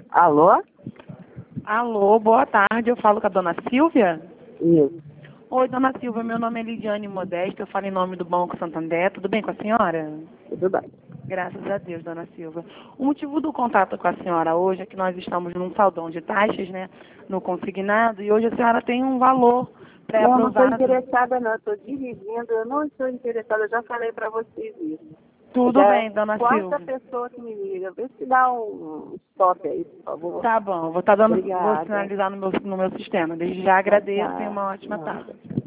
Alô? Alô, boa tarde. Eu falo com a dona Silvia? Isso. Oi, dona Silvia. Meu nome é Lidiane Modesto. Eu falo em nome do Banco Santander. Tudo bem com a senhora? Tudo bem. Graças a Deus, dona Silvia. O motivo do contato com a senhora hoje é que nós estamos num saldão de taxas, né? No consignado. E hoje a senhora tem um valor Não estou pré-aprovado. interessada não, estou dirigindo, eu não estou interessada, eu já falei para vocês isso. Tudo Já bem, é dona a quarta Silvia. pessoa que me liga. Vê se dá um stop aí, por favor. Tá bom, vou Obrigada. sinalizar no meu sistema. Desde já agradeço e Tá, uma ótima nada. tarde.